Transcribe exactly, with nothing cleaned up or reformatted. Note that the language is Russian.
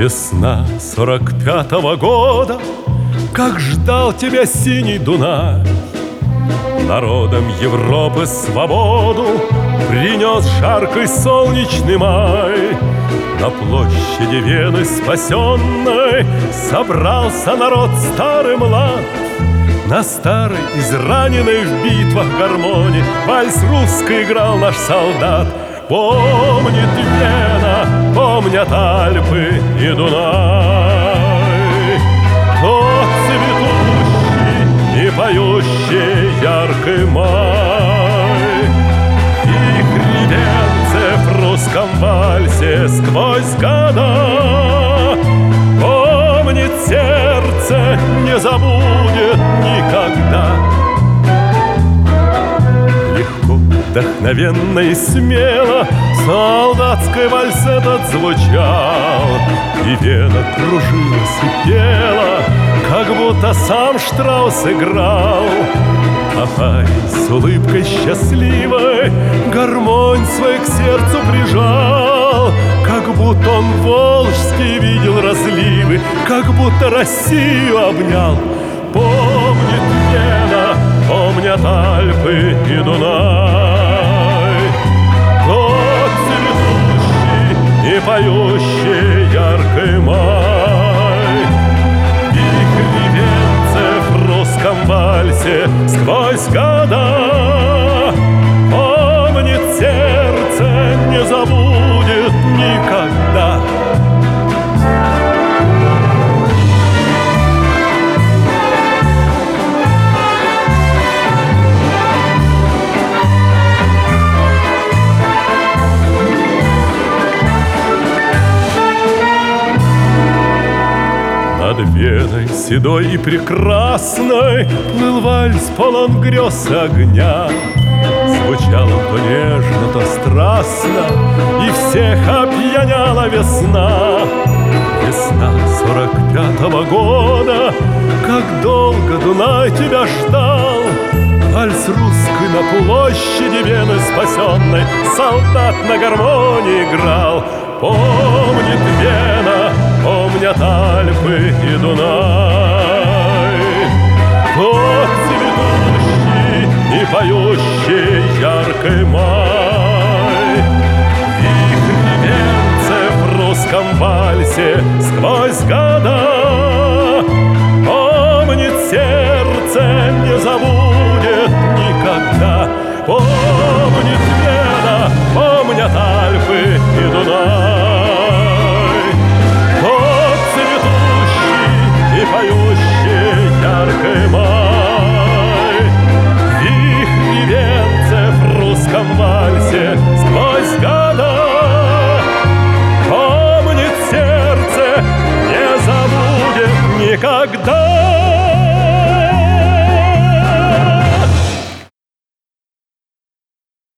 Весна сорок пятого года, как ждал тебя синий Дунай. Народам Европы свободу принес жаркий солнечный май. На площади Вены спасенной собрался народ старый млад. На старой, израненной в битвах гармонии вальс русский играл наш солдат. Помнит Вена, помнят Альпы и Дунай. Тот цветущий и поющий яркий май. Их ревенце в русском вальсе сквозь года. Помнит сердце, не забудет никогда. Легко, вдохновенно и смело солдатский вальс этот звучал, и Вена кружилась и пела, как будто сам Штраус играл. А парень с улыбкой счастливой гармонь свой к сердцу прижал, как будто он волжский видел разливы, как будто Россию обнял. Помнит Вена, помнят Альпы и Дунай. Тот цветущий и поющий яркий май. Их ревенце в русском вальсе сквозь года. Помнит сердце, не забудет никогда. Над Веной седой и прекрасной плыл вальс полон грез и огня. Звучало то нежно, то страстно, и всех опьяняла весна. Весна сорок пятого года, как долго Дунай тебя ждал. Вальс русский на площади Вены спасенной солдат на гармонии играл. Помнит Вена, помнят Альпы и Дунай. Тот цветущий и поющий яркий май. Их ревенце в русском вальсе сквозь года. Помнит сердце, не забудет никогда. Помнит Вена, помнят Альпы и Дунай. Тот цветущий и поющий яркий май. Их ревенце в русском вальсе сквозь года. Помнит сердце, не забудет никогда.